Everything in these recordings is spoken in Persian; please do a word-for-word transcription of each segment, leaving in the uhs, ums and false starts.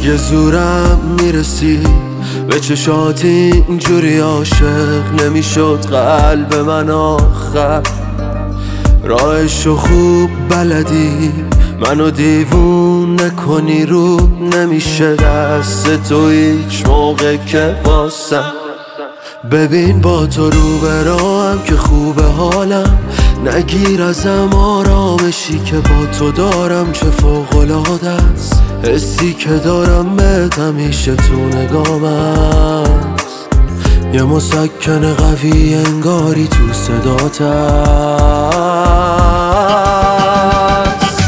دیگه زورم میرسید به چشات اینجوری عاشق نمیشد قلب من آخر. راهشو خوب بلدی منو دیوون نکنی، رو نمیشه دست تو هیچ موقع که واسم. ببین با تو رو به راهم که خوبه حالم، نگیر ازم آرامشی که با تو دارم چه فوق‌العاده است. حسی که دارم بهت همیشه تو نگام است، یه مسکن قوی انگاری تو صدات است.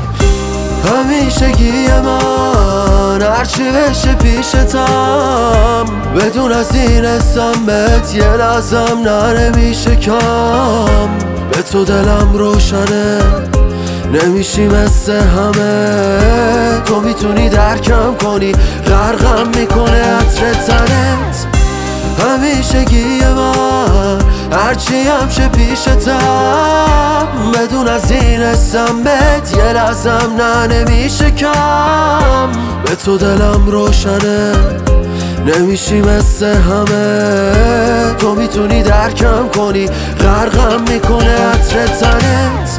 همیشگی من هرچی بشه پیشتم، بدون از این اسم بهت یه لحظم نه نمیشه کم. به تو دلم روشنه نمیشی مثل همه، تو میتونی درکم کنی غرقم میکنه عطر تنت. همیشگی من هرچی همشه پیشتم، بدون از این اسم بهت یه لحظم نه نمیشه کم. به تو دلم روشنه نمیشی مثل همه، تو میتونی درکم کنی غرقم میکنه عطر تنت.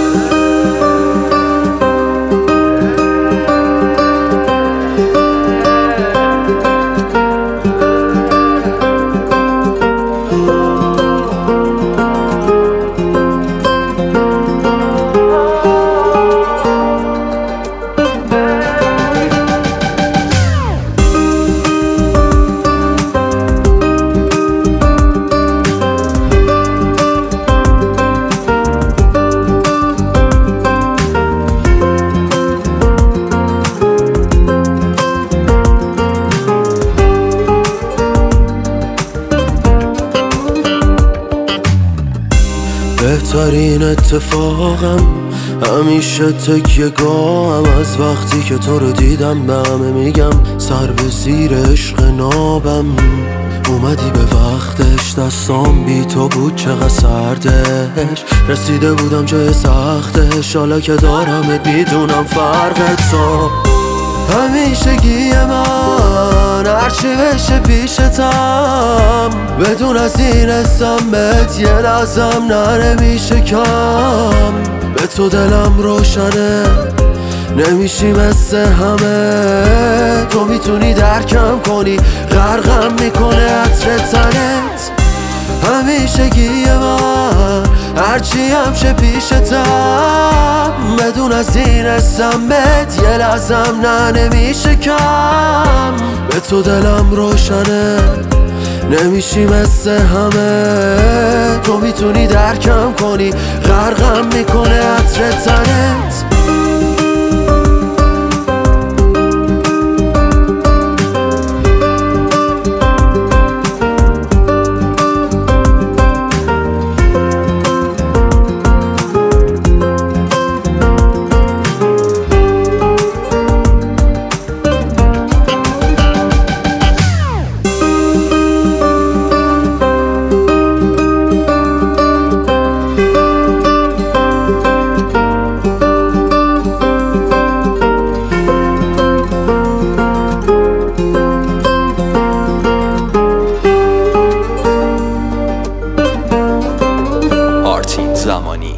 بهترین اتفاقم همیشه تکیه گاهم، از وقتی که تو رو دیدم به همه میگم سر به زیر عشق نابم. اومدی به وقتش، دستام بی تو بود چقدر سردش، رسیده بودم جای سختش، حالا که دارمت میدونم فرق تو. همیشگی من هرچی بشه پیشتم، بدون از این اسم بهت یه لحظم نه نمیشه کم. به تو دلم روشنه نمیشی مثل همه، تو میتونی درکم کنی غرقم میکنه عطر تنت. همیشگی من هرچی همشه پیشتم، بدون از این اسم بهت یه لحظم نه نمیشه کم. به تو دلم روشنه نمیشی مثل همه، تو میتونی درکم کنی غرقم میکنه عطر تنت. زمانی